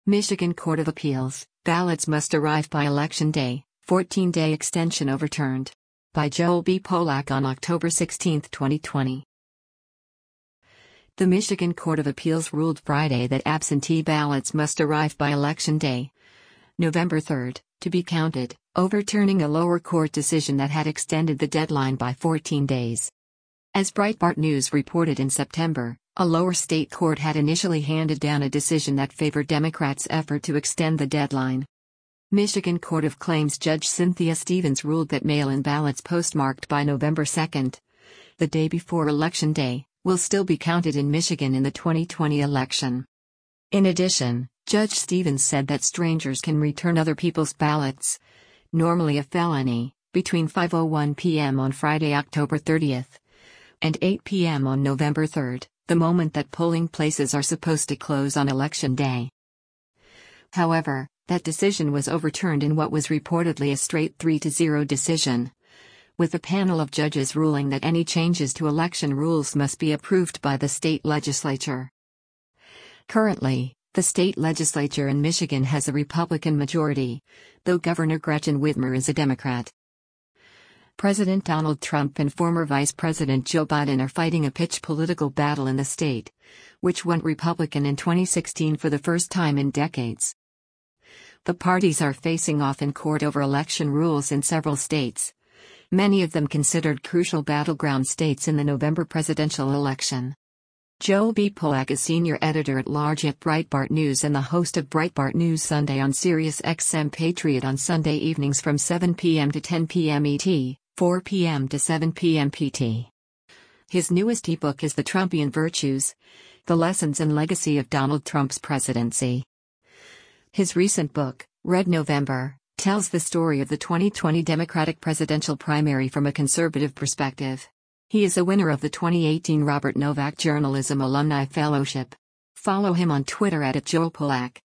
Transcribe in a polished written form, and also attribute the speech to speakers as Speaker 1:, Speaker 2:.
Speaker 1: Michigan Court of Appeals, ballots must arrive by Election Day, 14-day extension overturned. By Joel B. Polak on October 16, 2020. The Michigan Court of Appeals ruled Friday that absentee ballots must arrive by Election Day, November 3, to be counted, overturning a lower court decision that had extended the deadline by 14 days. As Breitbart News reported in September, a lower state court had initially handed down a decision that favored Democrats' effort to extend the deadline. Michigan Court of Claims Judge Cynthia Stevens ruled that mail-in ballots postmarked by November 2, the day before Election Day, will still be counted in Michigan in the 2020 election. In addition, Judge Stevens said that strangers can return other people's ballots, normally a felony, between 5:01 p.m. on Friday, October 30, and 8 p.m. on November 3, the moment that polling places are supposed to close on Election Day. However, that decision was overturned in what was reportedly a straight 3-0 decision, with a panel of judges ruling that any changes to election rules must be approved by the state legislature. Currently, the state legislature in Michigan has a Republican majority, though Governor Gretchen Whitmer is a Democrat. President Donald Trump and former Vice President Joe Biden are fighting a pitched political battle in the state, which went Republican in 2016 for the first time in decades. The parties are facing off in court over election rules in several states, many of them considered crucial battleground states in the November presidential election. Joel B. Polak is senior editor-at-large at Breitbart News and the host of Breitbart News Sunday on Sirius XM Patriot on Sunday evenings from 7 p.m. to 10 p.m. ET, 4 p.m. to 7 p.m. PT. His newest ebook is The Trumpian Virtues: The Lessons and Legacy of Donald Trump's Presidency. His recent book, Red November, tells the story of the 2020 Democratic presidential primary from a conservative perspective. He is a winner of the 2018 Robert Novak Journalism Alumni Fellowship. Follow him on Twitter @JoelPolak.